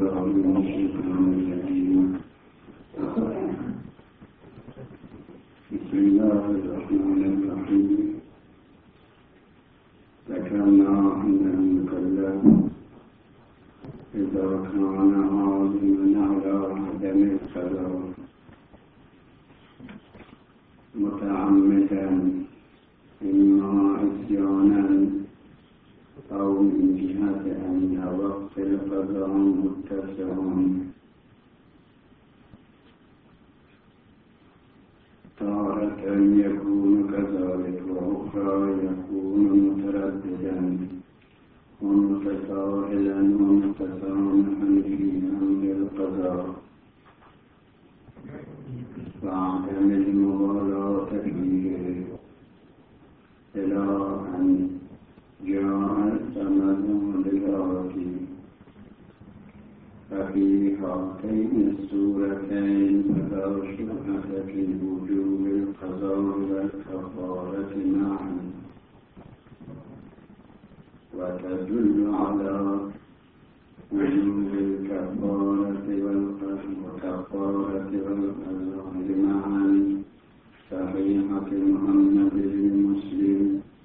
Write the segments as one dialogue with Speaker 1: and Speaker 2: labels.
Speaker 1: بالله من الشيطان الرجيم. بسم الله الرحمن الرحيم. ذكرنا أن المكلف إذا كان عازما على عدم القدر متعمدا إما عصيانا أو من جهة أن وقت القضاء متسع تارة يكون كذلك وأخرى يكون مترددا ومتساهلا ومتسامحا في أمر القضاء وعدم المغالاة فيه إلى أن جاء السند للآتي. ففي هاتين السورتين فلا شبهة في وجوب القضاء والكفارة معا، وتدل على وجوب الكفارة والقضاء معا صحيحة محمد بن مسلم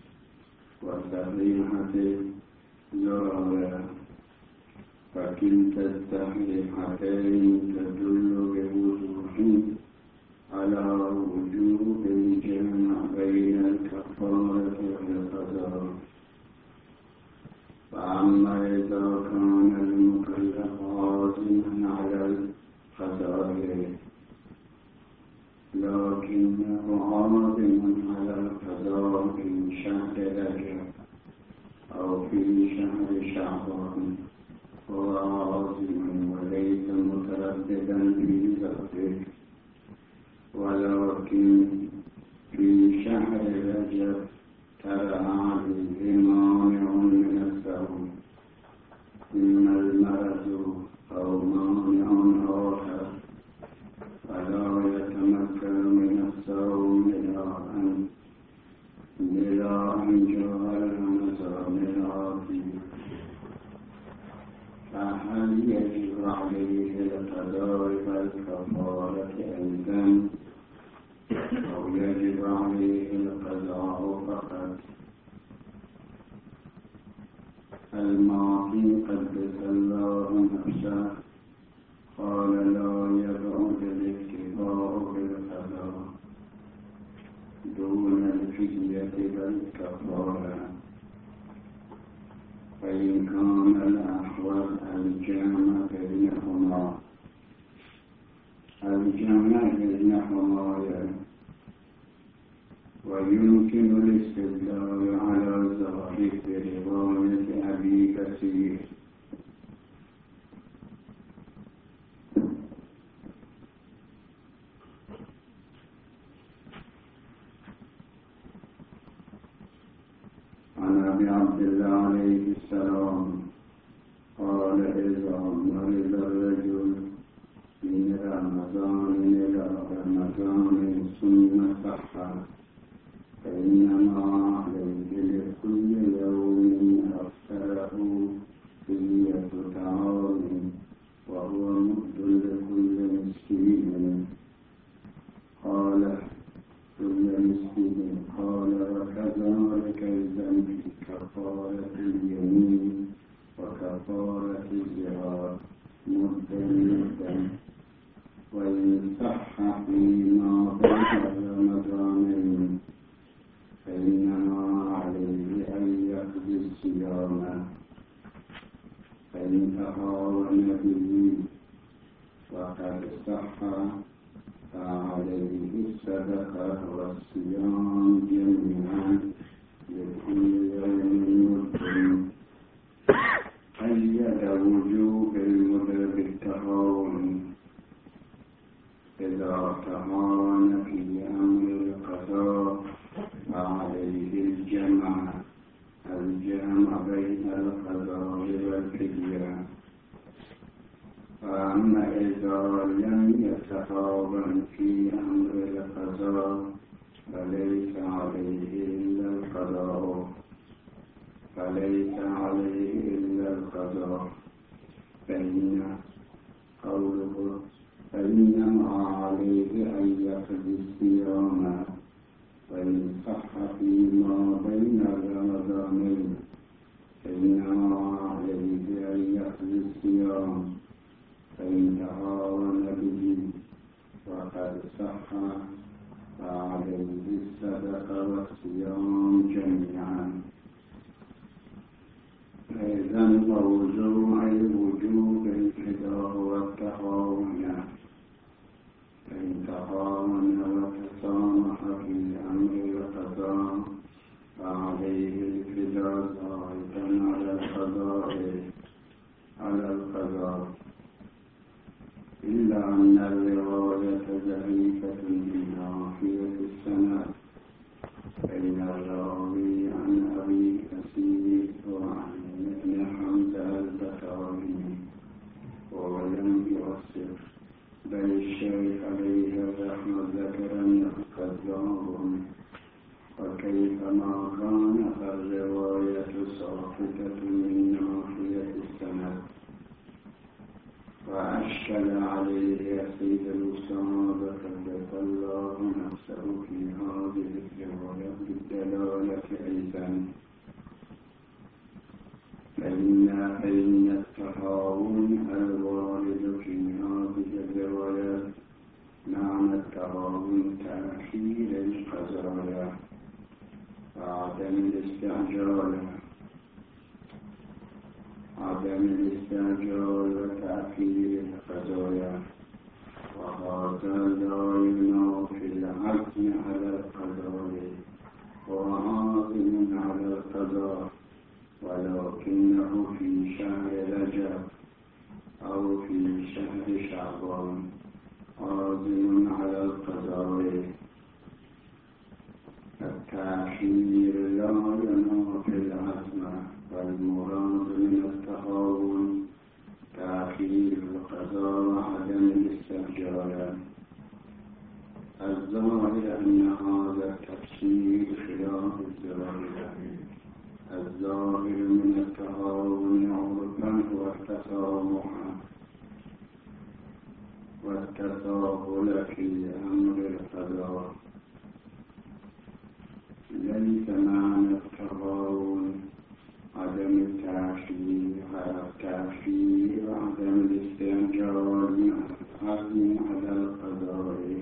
Speaker 1: وصحيحة زرارة، فكلتا الصحيحتين تدل بوضوح على وجوب الجمع بين الكفارة والقضاء. فأما إذا كان المكلف عازما على القضاء لكنه عازم على القضاء في شهر رجب أو في شهر شعبان هو عازم وليس مترددا في ذلك، ولكن في شهر رجب ترى عليه مانع من الصوم، إما المرض أو مانع آخر، فلا يتمكن من الصوم إلى أن جاء رمضان الآتي. فهل يجب عليه القضاء والكفارة أيضا أو يجب عليه القضاء فقط؟ المعطي قدس الله نفسه قال لا يبعد الاكتفاء بالقضاء دون الفدية والكفارة، فإن كان الأحوال الجمع بينهما ويمكن الاستدلال على ذلك برواية أبي كثير عن أبي عبد الله عليه السلام قال إذا مرض الرجل من رمضان إلى رمضان ثم صح فإنما عليه لكل يوم أفطره فدية طعام وهو مد لكل مسكين. قال كل مسكين. قال وكذلك الذنب كفارة اليمين وكفارة الزهار مدا، وإن صح فيما بين رمضانين فإنما عليه أن يقضي الصيام، فإن تهاون به وقد صح فعليه الصدقة والصيام جميعا لكل يوم مد. قيد وجوب المدر بالتهاون إذا تهاون في أمر القضاء فعليه الجمع بين القضاء والفدية. فأما إذا لم يتهاون في أمر القضاء فليس عليه إلا القضاء، فإن أن يقضي الصيام فإن صح فيما بين رمضانين فإنما عليه أن يقضي الصيام فإن تهاون به وقد صح فعليه الصدقة والصيام جميعا. أيضا وجوب الفداء والتهاون فإن تهاون وتسامح في أمر القضاء فعليه الفداء زائدا على القضاء إلا أن الرواية ضعيفة من ناحية السند فإن الراوي عن أبي كثير وعن ابن حمزة البخاري ولم يؤثر بل الشيخ عليه الرحمة ذكر كذاب وكيفما كانت الرواية ساقطة من ناحية السند وأشكل عليه سيد الأسامة قدس الله نفسه في هذه الرواية بالدلالة أيضا فإن التهاون الوارد في هذه الروايات معنى التهاون تأخير القضايا وعدم الاستعجال وتأخير القضايا وهذا لا ينافي العزم على القضاء وعازم على القضاء ولكنه في شهر رجب أو في شهر شعبان عازم على القضاء. التأخير لا ينافي العزم والمراد من التهاون تأخير القضاء وعدم الاستعجال. الظاهر أن هذا التفسير خلاف الظاهر. الظاهر من التهاون عرفا والتساهل في أمر القضاء. ليس معنى التهاون عدم التأخير وعدم الاستعجال عزم على القضاء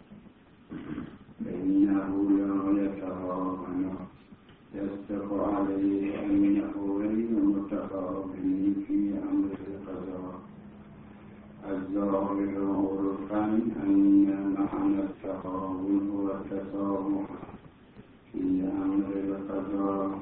Speaker 1: فإنه لا يتهاون يصدق عليه أنه غير متهاون في أمر القضاء. الظاهر عرفا أن معنى التهاون هو التسامح في أمر القضاء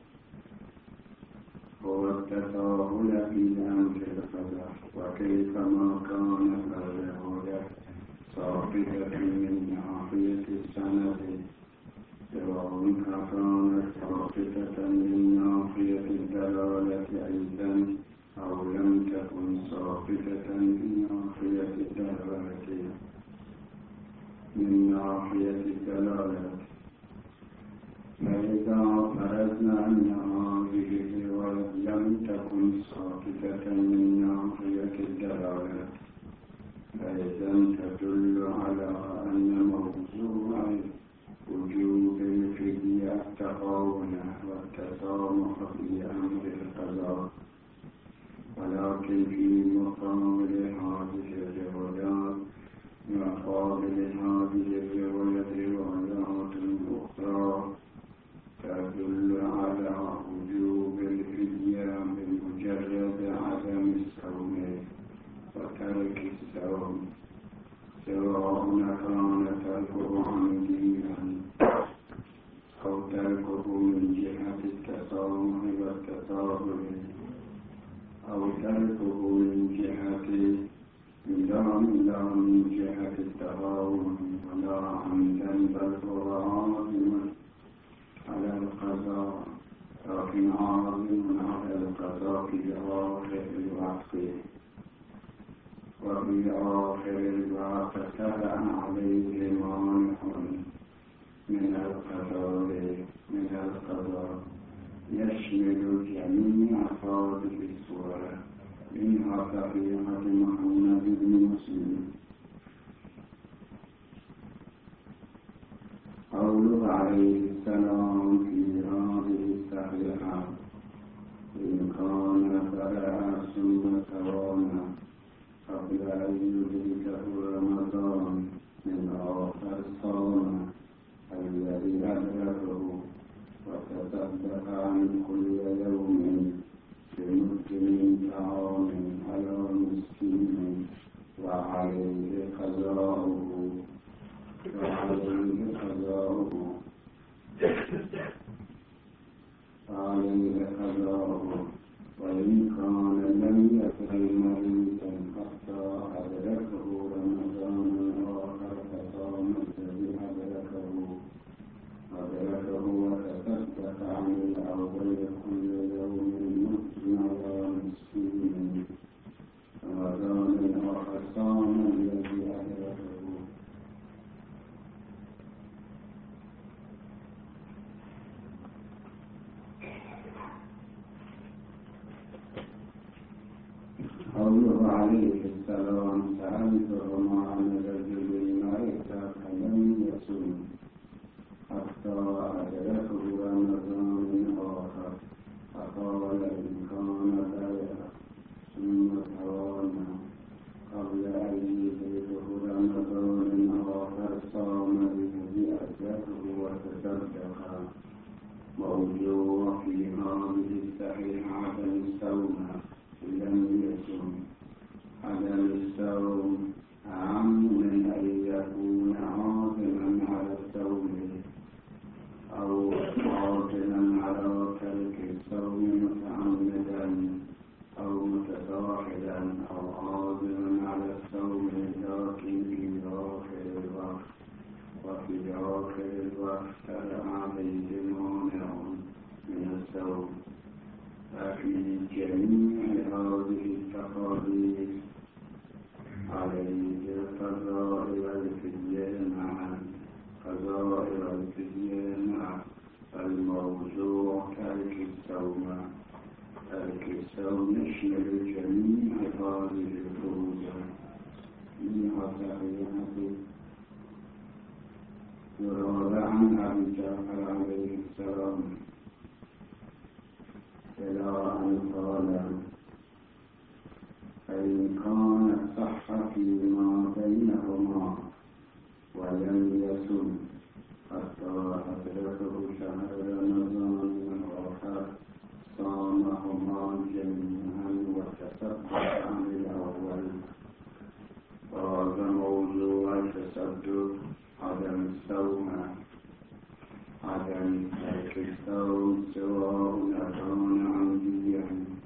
Speaker 1: هو التساهل في أمر القضاء وكيفما كانت الرواية ساقطة من ناحية السند سواء كانت ساقطة من ناحية الدلالة أيضا أو لم تكن ساقطة من ناحية الدلالة فإذا فرضنا أن هذه الرواية لم تكن ساقطة من ناحية الدلالة فإذا تدل على أن موضوع وجوب الفدية التهاون والتسامح في أمر القضاء. ولكن في مقابل هذه الروايات روايات أخرى تدل على وجوب الفدية بمجرد عدم الصوم وترك الصوم سواء كان تركه عمديا أو تركه من جهة التسامح والتساهل أو تركه من جهة لا من جهة التهاون ولا عمدا بل هو عازم على القضاء لكن عازم على القضاء في آخر الوقت وفي آخر الوقت تبع عليه مانع من القضاء يشمل جميع هذه الصور منها صحيحة محمد بن مسلم قوله عليه السلام في هذه الصحيحة: إن كان بدأ ثم توانا قبل أن يدركه رمضان من آخر صام الذي أدركه وتصدق عن كل يوم بمد من طعام على مسكين وعليه قضاؤه وإن كان لم يكن مريضا حتى أدركه رمضان آخر فصام الذي أدركه وتصدق عن الأول كل يوم مد على مسكين رمضان آخر صام الذي أدركه. قوله عليه السلام: سألته عن رجل مات فلم يصم حتى أدركه رمضان آخر فقال: إن كان بدأ ثم توانا قبل أن يدركه رمضان آخر صام الذي أدركه وتصدق. موضوع في هذه الصحيحة عدم الصوم لم يصم. عدم الصوم أعم من أن يكون عازما على الصوم أو عازما على ترك الصوم متعمدا أو متساهلا أو عازما على الصوم لكن في آخر الوقت، وفي آخر الوقت عليه مانع من الصوم. ففي جميع هذه التقارير عليه القضاء والفدية معا. قضاء والفدية معا. الموضوع ترك الصوم. ترك الصوم يشمل جميع هذه الفروض. منها صحيحة يروى عن أبي جعفر عليه السلام إلى أن قال: فإن كانت صح فيما بينهما ولم يصم حتى أدركه شهر رمضان الآخر صامهما جميعا وتصدق عن الأول. وهذا موضوع التصدق عدم الصوم. عدم ترك الصوم سواء كان عمديا.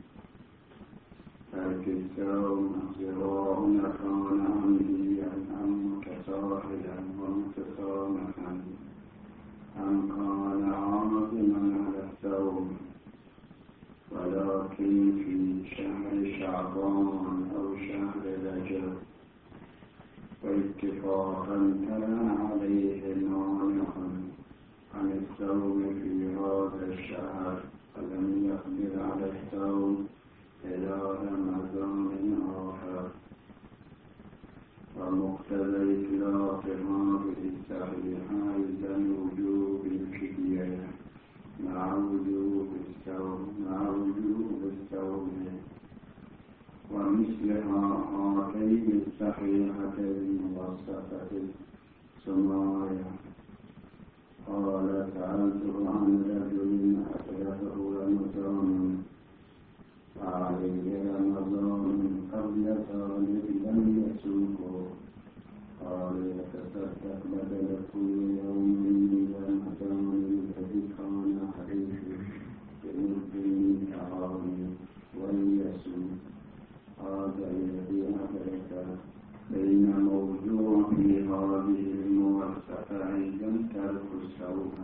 Speaker 1: ترك الصوم سواء كان عمديا أم متساهلا ومتسامحا أم كان عازما على الصوم، ولكن في شهر شعبان أو شهر رجب واتفاقا كان عليه مانع عن الصوم في هذا الشهر ولم يقدر على الصوم إلى رمضان آخر. ومقتضى إطلاق هذه الصحيحة أيضا وجوب الفدية مع وجوب الصوم. ومثل هاتين الصحيحتين الموصفة سمايا. قال: سألته عن رجل أدركه رمضان وعليه رمضان قبل ذلك لم يصومه. قال: يتصدق بدل كل يوم من رمضان الذي كان عليه بمد من طعام وليصوم. هذا الذي أدرك. بين موضوع في هذه الموصفة أيضا ترك الصوم.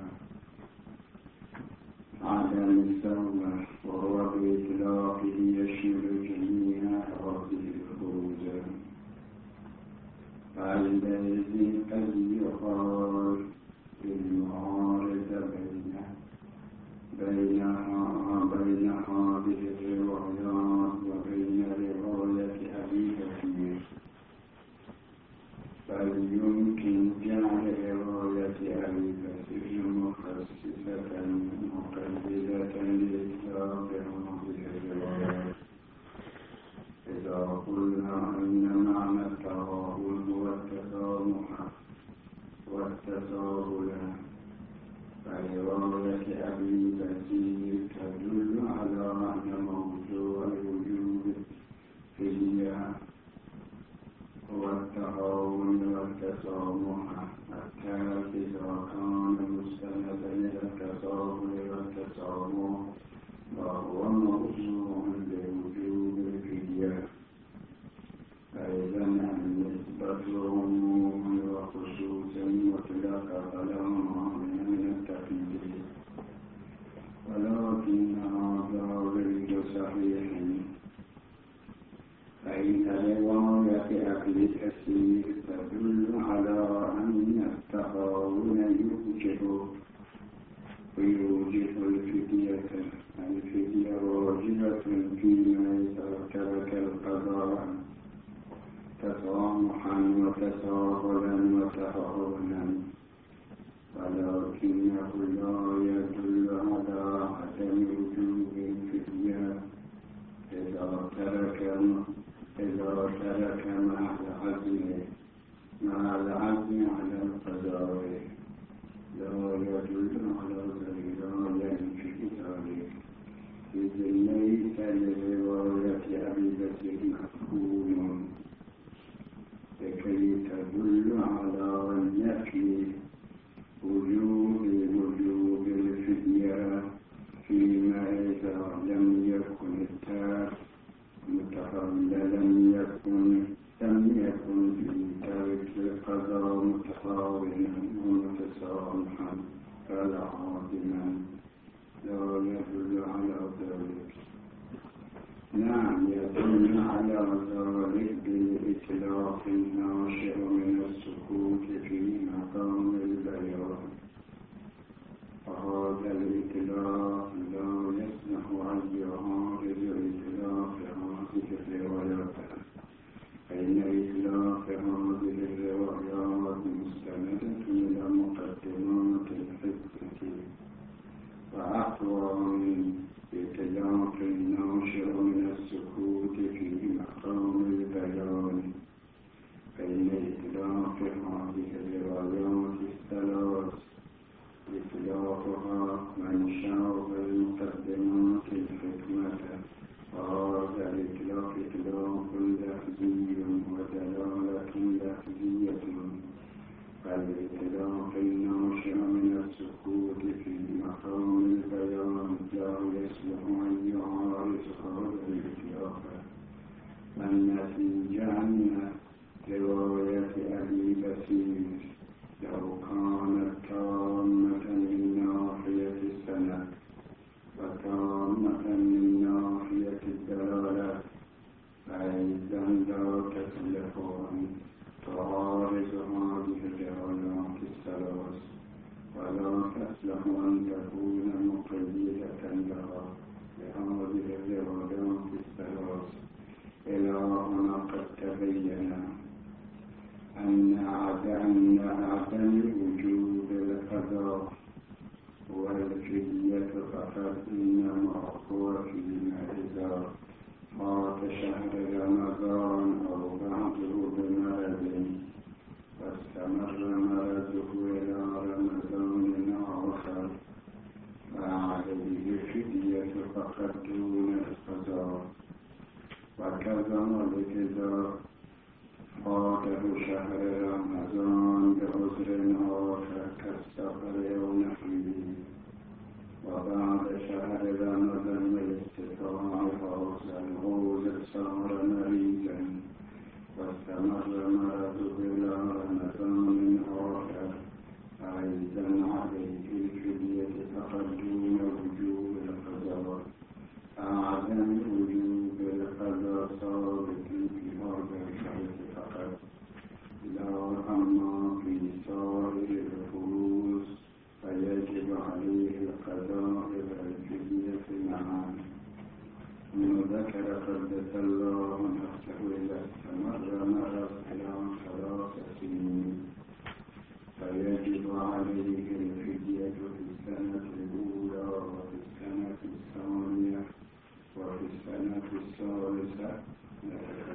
Speaker 1: عدم الصوم وهو بإطلاقه يشمل جميع هذه الفروض. فالذي قد يقال بالمعارضة بين هذه الروايات وبين رواية أبي كثير، بل يمكن جعل رواية أبي كثير قلنا أن معنى التغابن هو التسامح والتساهل، فرواية أبي بكير تدل على أن موضوع الوجود فيها هو التهاون والتسامح، حتى إذا كان مستندا إلى التساهل والتسامح وهو موضوع لوجود الفدية، فإذا النسبة عموم وخصوص مطلق فلا مانع من التقييد، ولكن هذا غير صحيح، فإن رواية أبي كثير تدل على أن التهاون يوجب الفدية. الفدية واجبة فيما إذا ترك القضاء تسامحا وتساهلا وتهاونا، ولكنه لا يدل على عدم وجوب الفدية إذا ترك مع العزم على القضاء، لا يدل على ذلك في ذلك، إذ ليس لرواية أبي بكر مفهوم لكي تدل على نفي وجوب الفدية فيما إذا لم يكن التارك لم يكن في ترك القضاء متهاونا ومتسامحا ولا عاصما، لا يدل على ذلك. نعم، يدل على ذلك بإطلاق الناشئ من السكوت في مقام البيان، وهذا الإطلاق لا يسمح أن يعارض إطلاق هذه الروايات، فإن إطلاق هذه الروايات مستندة إلى مقدمات الحكمة وأقوى من إطلاق الناشئ من السكوت في مقام البيان، فإن إطلاق هذه الروايات الثلاث إطلاقها منشأ المقدمات الحكمة، وهذا الإطلاق إطلاق لفظي ودلالة لفظية، فالإطلاق الناشئ من السكوت في مقام البيان لا يصلح أن يعارض هذا الإطلاق، والنتيجة أن رواية أبي بكير لو كانت تامة من ناحية السند وتامة من ناحية الدلالة، فإذا لا تصلح أن تعارض هذه الروايات الثلاث، ولا تصلح أن تكون مقيدة لها بهذه الروايات الثلاث، إلى هنا قد تبين أن عدم وجود القضاء والفدية فقط إنما هو فيما إذا فات شهر رمضان أو بعده بمرض واستمر مرضه إلى رمضان آخر، فعليه الفدية فقط دون القضاء، وكذلك إذا فاته شهر رمضان بعذر آخر كالسفر أو نحوه، وبعد شهر رمضان والاستطاعة العذر صار مريضا واستمر مرضه إلى رمضان آخر، أيضا عليه الفدية فقط دون وجوب القضاء. عدم وجوب القضاء ثابت في هذا الشهر فقط، لا أما في سائر الفروض فيجب عليه القضاء والفدية معا. وذكر قدس الله نفسه إذا استمر مرض إلى 3 سنين فيجب عليه الفدية في السنة الأولى وفي السنة الثانية وفي السنة الثالثة